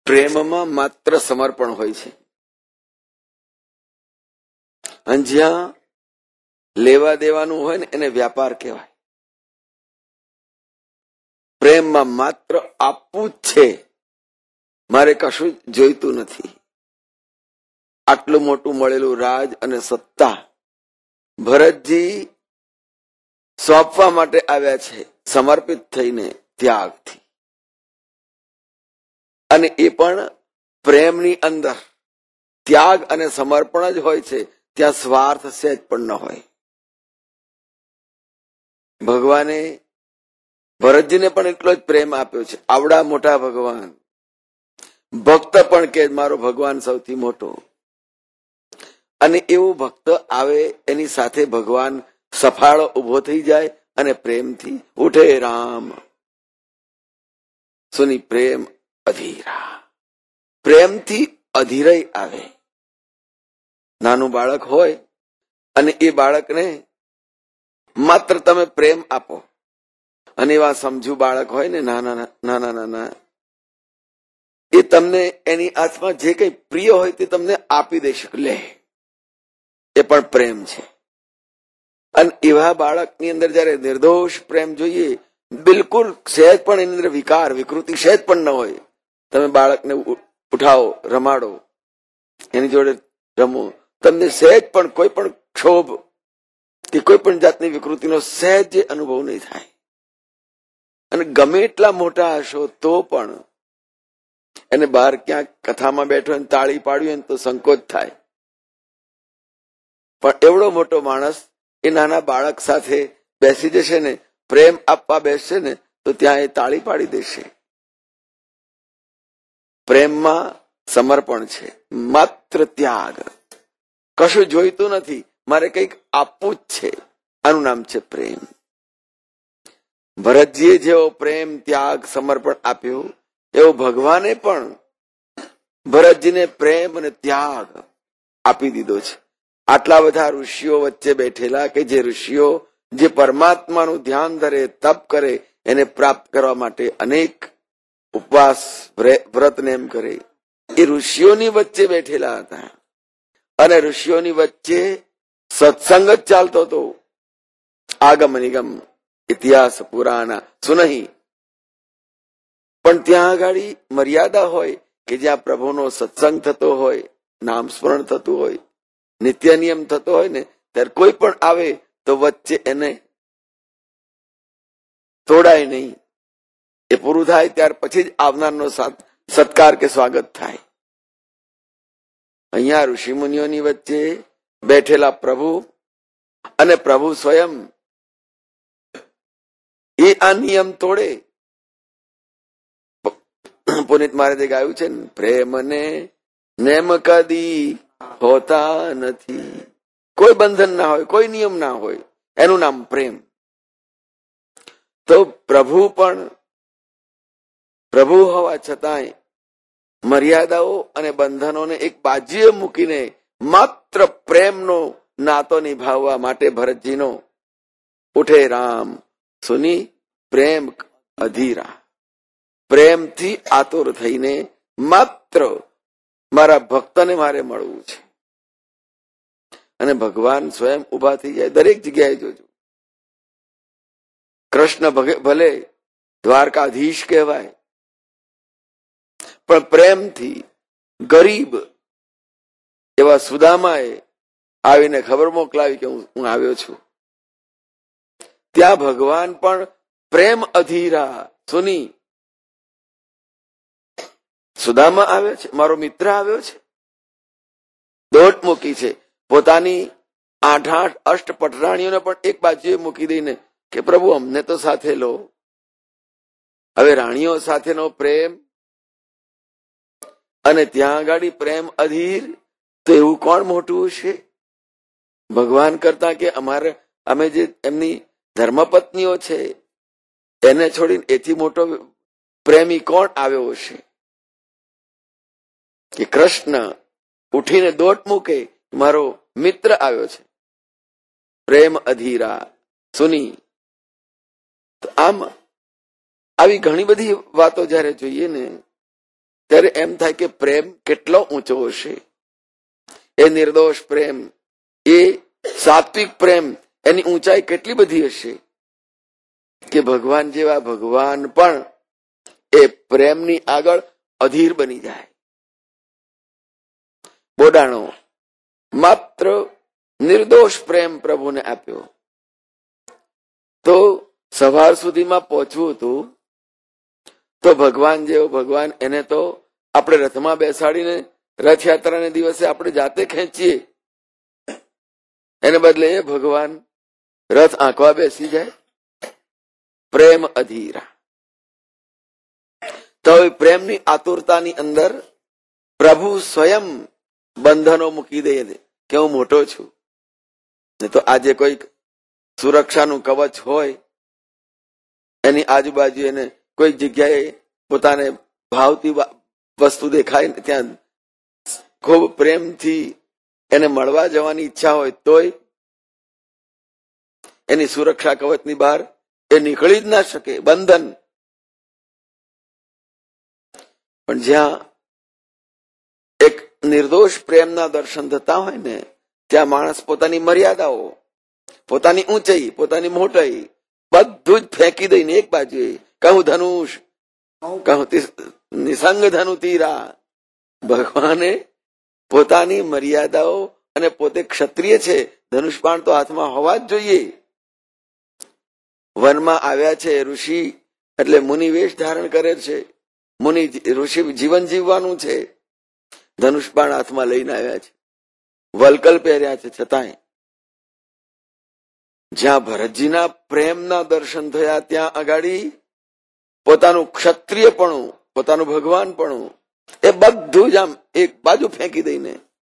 પ્રેમમાં માત્ર સમર્પણ હોય છે, અને જ્યાં લેવા દેવાનું હોય ને એને વ્યાપાર કહેવાય. પ્રેમમાં માત્ર આપવું જ છે, મારે કશું જોઈતું નથી. આટલું મોટું મળેલું રાજ અને સત્તા ભરતજી સોંપવા માટે આવ્યા છે, સમર્પિત થઈને, ત્યાગથી. અને એ પણ પ્રેમની અંદર ત્યાગ અને સમર્પણ જ હોય છે, ત્યાં સ્વાર્થ સહેજ પણ ન હોય. ભગવાને ભરતજીને પણ એટલો જ પ્રેમ આપ્યો છે. આવડા મોટા ભગવાન, ભક્ત પણ કે મારો ભગવાન સૌથી મોટો. અને એવું ભક્ત આવે એની સાથે ભગવાન સફાળો ઉભો થઈ જાય અને પ્રેમથી ઉઠે રામ સુની પ્રેમ અધીરા. પ્રેમથી અધીરાઈ આવે. નાનું બાળક હોય અને એ બાળકને માત્ર તમે પ્રેમ આપો, અને એવા સમજુ બાળક હોય ને નાના નાના, એ તમને એની હાથમાં જે કઈ પ્રિય હોય તે તમને આપી દેશે, લે, એ પણ પ્રેમ છે. અને એવા બાળકની અંદર જયારે નિર્દોષ પ્રેમ જોઈએ, બિલકુલ સહેજ પણ એની અંદર વિકાર વિકૃતિ સહેજ પણ ન હોય, તમે બાળકને ઉઠાવો, રમાડો, એની જોડે રમો, તમને સહેજ પણ કોઈ પણ ક્ષોભ કે કોઈ પણ જાતની વિકૃતિનો સહેજ અનુભવ નહીં થાય. અને ગમે એટલા મોટા હશો તો પણ એને બહાર ક્યાંક કથામાં બેઠો હોય તાળી પાડ્યું હોય તો સંકોચ થાય. પણ એવડો મોટો માણસ એ નાના બાળક સાથે બેસી જશે ને, પ્રેમ આપવા બેસશે ને, તો ત્યાં એ તાળી પાડી દેશે. પ્રેમમાં સમર્પણ છે, માત્ર ત્યાગ. કશું જોઈતું નથી, મારે કંઈક આપવું જ છે. આનું નામ છે પ્રેમ. ભરતજીએ જેવો પ્રેમ, ત્યાગ, સમર્પણ આપ્યું, એવો ભગવાને પણ ભરતજીને પ્રેમ અને ત્યાગ આપી દીધો છે. આટલા બધા ઋષિઓ વચ્ચે બેઠેલા, કે જે ઋષિઓ જે પરમાત્માનું ધ્યાન ધરે, તપ કરે, એને પ્રાપ્ત કરવા માટે અનેક ઉપવાસ વ્રતને એમ કરે, એ ઋષિઓની વચ્ચે બેઠેલા હતા. અને ઋષિઓની વચ્ચે સત્સંગ જ ચાલતો હતો. આગમ નિગમ ઇતિહાસ પુરાણ સુનહી. પણ ત્યાં આગળ મર્યાદા હોય કે જ્યાં પ્રભુનો સત્સંગ થતો હોય, નામ સ્મરણ થતું હોય, નિત્ય નિયમ થતો હોય ને, ત્યારે કોઈ પણ આવે તો વચ્ચે એને તોડાય નહીં. એ પૂરું થાય ત્યાર પછી જ આવનારનો સત્કાર કે સ્વાગત થાય. અહીંયા ઋષિ મુનિઓની વચ્ચે બેઠેલા પ્રભુ અને પ્રભુ સ્વયં એ આ નિયમ તોડે. પુનિત મહારાજે ગાયું છે ને, પ્રેમને નેમ કદી હોતા નથી. કોઈ બંધન ના હોય, કોઈ નિયમ ના હોય, એનું નામ પ્રેમ. તો પ્રભુ પણ પ્રભુ હોવા છતાંય મર્યાદાઓ અને બંધનોને એક બાજુએ મૂકીને માત્ર પ્રેમનો નાતો નિભાવવા માટે ભરતજીનો ઉઠે રામ સુની પ્રેમ અધીરા. પ્રેમથી આતુર થઈને માત્ર મારા ભક્તને મારે મળવું છે. અને ભગવાન સ્વયં ઉભા થઈ જાય. દરેક જગ્યાએ જોજો, કૃષ્ણ ભલે દ્વારકાધીશ કહેવાય, પણ પ્રેમથી ગરીબ એવા સુદામાએ આવીને ખબર મોકલાવી કે હું આવ્યો છું. ત્યાં ભગવાન પણ પ્રેમ અધીરા સુની, સુદામા આવ્યો છે, મારો મિત્ર આવ્યો છે. દોટ મૂકી છે. પોતાની 8 અષ્ટપટરાણીઓને પણ એક બાજુએ મૂકી દઈને કે પ્રભુ અમને તો સાથે લો. હવે રાણીઓ સાથેનો પ્રેમ અને ત્યાં આગળ પ્રેમ અધીર, તો એવું કોણ મોટું હશે ભગવાન કરતા? કે અમે જે એમની ધર્મપત્નીઓ છે એને છોડીને એથી મોટો પ્રેમી કોણ આવ્યો હશે? કે કૃષ્ણ ઉઠીને દોટ મૂકે, મારો મિત્ર આવ્યો છે. પ્રેમ અધીરા સુની. તો આમ આવી ઘણી બધી વાતો જયારે જોઈએ ને, ત્યારે એમ થાય કે પ્રેમ કેટલો ઊંચો હશે. એ નિર્દોષ પ્રેમ, એ સાત્વિક પ્રેમ, એની ઊંચાઈ કેટલી બધી હશે કે ભગવાન જેવા ભગવાન પણ એ પ્રેમની આગળ અધીર બની જાય. બોડાણો માત્ર નિર્દોષ પ્રેમ પ્રભુને આપ્યો. તો સવાર સુધીમાં પહોંચવું હતું, તો ભગવાન જેવો ભગવાન, એને તો આપણે રથમાં બેસાડીને રથયાત્રાને દિવસે આપણે જાતે ખેંચીએ, એને બદલે એ ભગવાન રથ આંકવા બેસી જાય. પ્રેમ અધીરા. તો પ્રેમની આતુરતાની અંદર પ્રભુ સ્વયં બંધનો મૂકી દે કે હું મોટો છું. તો આજે કોઈ સુરક્ષાનું કવચ હોય, એની આજુબાજુ એને કોઈ જગ્યાએ પોતાને ભાવતી વસ્તુ દેખાય ને ત્યાં ખૂબ પ્રેમથી એને મળવા જવાની ઈચ્છા હોય, તોય એની સુરક્ષા કવચની બહાર એ નીકળી જ ના શકે, બંધન. પણ જ્યાં એક નિર્દોષ પ્રેમના દર્શન થતા હોય ને, ત્યાં માણસ પોતાની મર્યાદાઓ, પોતાની ઊંચાઈ, પોતાની મોટાઈ બધું જ ફેંકી દઈને એક બાજુએ, કહું ધનુષ, કહું નિસંગ ધનુ તીરા. ભગવાને પોતાની મર્યાદાઓ, અને પોતે ક્ષત્રિય છે, ધનુષ બાણ તો હાથમાં હોવા જ જોઈએ. વનમાં આવ્યા છે ઋષિ, એટલે મુનિ વેશ ધારણ કરે છે, મુનિ ઋષિ જીવન જીવવાનું છે, ધનુષ બાણ હાથમાં લઈને આવ્યા છે, વલકલ પહેર્યા છે. છતાંય જ્યાં ભરતજીના પ્રેમના દર્શન થયા, ત્યાં અગાડી પોતાનું ક્ષત્રિયપણું, પોતાનું ભગવાનપણું, એ બધું જ આમ એક બાજુ ફેંકી દઈને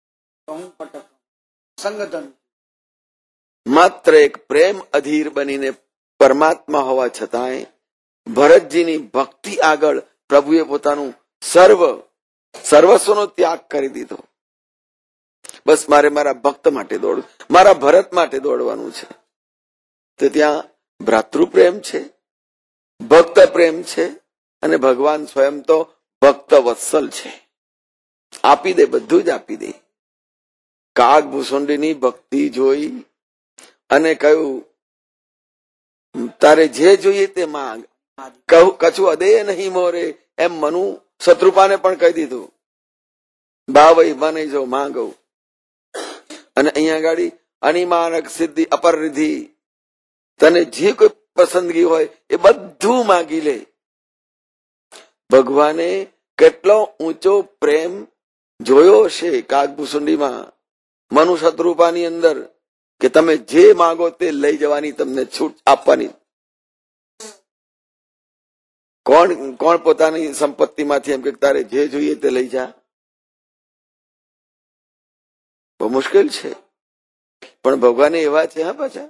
માત્ર એક પ્રેમ અધીર બનીને પરમાત્મા હોવા છતાંય ભરતજીની ભક્તિ આગળ પ્રભુએ પોતાનું સર્વસ્વનો ત્યાગ કરી દીધો. બસ મારે મારા ભક્ત માટે દોડવું, મારા ભરત માટે દોડવાનું છે. તો ત્યાં ભ્રાતૃપ્રેમ છે, ભક્ત પ્રેમ છે, અને ભગવાન સ્વયં તો ભક્ત વત્સલ છે. આપી દે, બધું જ આપી દે. કાગ ભૂસુંડીની ભક્તિ જોઈ અને કહ્યું, તારે જે જોઈએ તે માંગ, કછું અદે નહીં મોરે. એમ મનુ શત્રુપાને પણ કહી દીધું, ભાવઈ મને જો માંગો. અને અહીંયા ગાડી અનિમાનક સિદ્ધિ અપર રિધિ, તને જે કોઈ પસંદગી હોય એ બધું માગી લે. ભગવાને કેટલો ઊંચો પ્રેમ જોયો છે કાગભૂસુંડીમાં, મનુ શત્રુપાની અંદર, કે તમે જે માંગો તે લઈ જવાની તમને છૂટ આપવાની. કોણ પોતાની સંપત્તિમાંથી એમ કે તારે જે જોઈએ તે લઈ જા? બહુ મુશ્કેલ છે. પણ ભગવાને એવા છે, હા, પાછા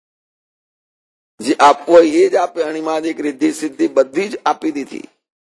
જે આપવો એ જ આપે. અણિમાદિક રિદ્ધિ સિદ્ધિ બધી જ આપી દીધી,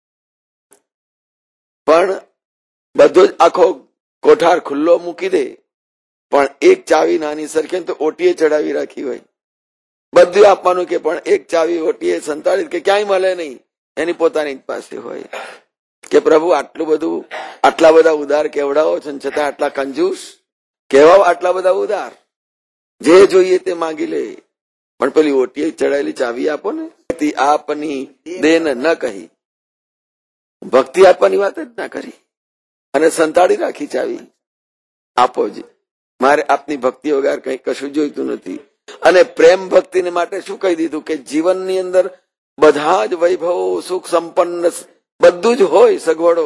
પણ બધો જ આખો કોઠાર ખુલ્લો મૂકી દે. પણ એક ચાવી નાની સરખી તો ઓટીએ ચડાવી રાખી હોય, બધું આપવાનું કે પણ એક ચાવી ઓટીએ સંતાડી કે ક્યાંય મળે નહીં, એની પોતાની પાસે હોય. કે પ્રભુ આટલું બધું, આટલા બધા ઉદાર કેવડાવો છે, છતાં આટલા કંજૂસ કેવા, આટલા બધા ઉદાર, જે જોઈએ તે માગી લે. પણ પેલી ઓટીએ ચડાયેલી ચાવી આપો ને, આપની દેન ન કહી, ભક્તિ આપવાની વાત જ ના કરી, અને સંતાડી રાખી ચાવી. આપો જ, મારે આપની ભક્તિ વગર કઈ કશું જોઈતું નથી. અને પ્રેમ ભક્તિને માટે શું કહી દીધું કે જીવનની અંદર બધા જ વૈભવો, સુખ સંપન્ન બધું જ હોય, સગવડો,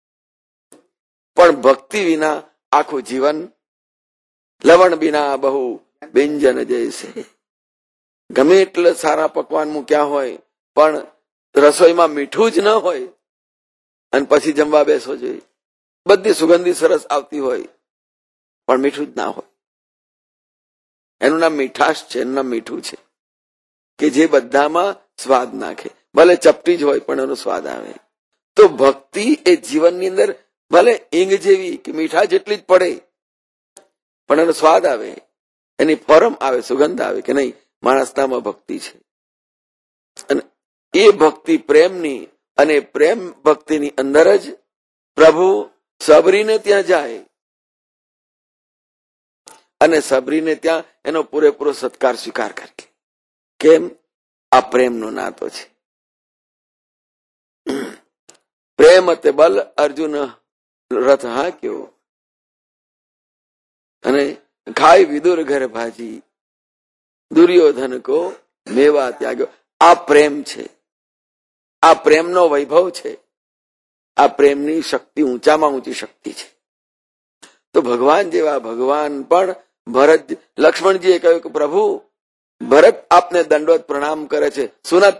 પણ ભક્તિ વિના આખું જીવન લવણ બિના બહુ વ્યંજન જૈસે. ગમે એટલે સારા પકવાન મૂક્યા હોય, પણ રસોઈમાં મીઠું જ ન હોય, અને પછી જમવા બેસો જોઈએ, બધી સુગંધી સરસ આવતી હોય, પણ મીઠું જ ના હોય. એનું નામ મીઠાશ છે, એનું નામ મીઠું છે, કે જે બધામાં સ્વાદ નાખે. ભલે ચપટી જ હોય પણ એનો સ્વાદ આવે. તો ભક્તિ એ જીવનની અંદર ભલે ઈંગ જેવી કે મીઠા જેટલી જ પડે, પણ એનો સ્વાદ આવે, એની ફોરમ આવે, સુગંધ આવે કે નહીં, માણસનામાં ભક્તિ છે. અને એ ભક્તિ પ્રેમની, અને પ્રેમ ભક્તિની અંદર જ પ્રભુ સબરીને ત્યાં જાય અને સબરીને ત્યાં એનો પૂરેપૂરો સત્કાર સ્વીકાર કરે. કેમ? આ પ્રેમનો નાતો છે. પ્રેમ તે બલ અર્જુન રથ હાંક્યો અને ખાઈ વિદુર ઘર ભાજી દુર્યોધન કો મેવા ત્યાગ્યો. આ પ્રેમ છે, આ પ્રેમનો વૈભવ છે, આ પ્રેમની શક્તિ ઊંચામાં ઊંચી શક્તિ છે. તો ભગવાન જેવા ભગવાન પણ ભરત લક્ષ્મણજીએ કહ્યું કે પ્રભુ ભરત આપને દંડવત પ્રણામ કરે છે. સુનત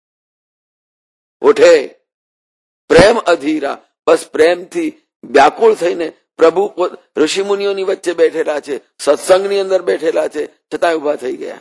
ઉઠે પ્રેમ અધીરા. બસ પ્રેમથી વ્યાકુળ થઈને પ્રભુ ઋષિ મુનિઓની વચ્ચે બેઠેલા છે, સત્સંગની અંદર બેઠેલા છે, છતાં ઉભા થઈ ગયા.